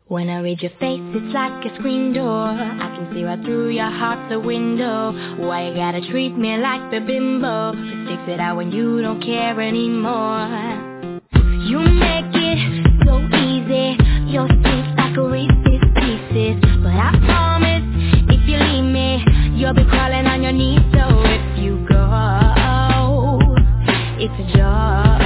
When I read your face, it's like a screen door. I can see right through your heart, the window. Why you gotta treat me like the bimbo who sticks it out when you don't care anymore? You make it so easy. You're sweet like a Reese's Pieces. But I promise, if you leave me, you'll be crawling on your knees. So if you go, it's a joke.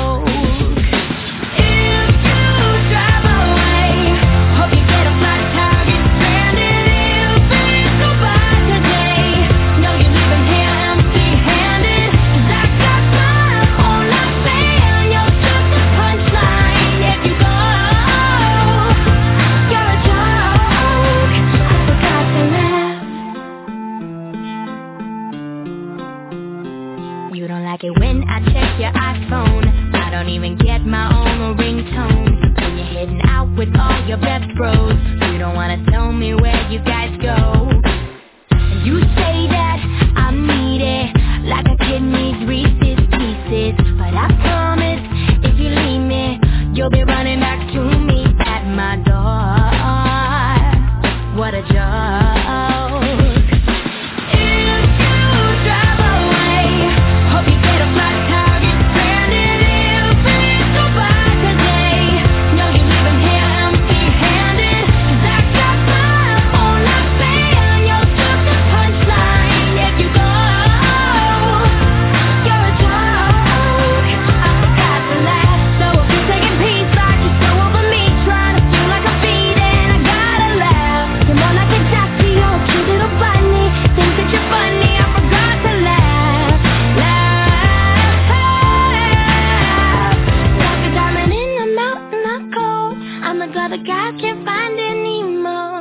When I check your iPhone, I don't even get my own ringtone. When you're heading out with all your best bros, you don't wanna tell me where you guys go. And you say that I'm needy, like a kid needs Reese's Pieces. But I promise, if you leave me, you'll be running back to me at my door. What a joke. I'm the glad the guys can't find anymore.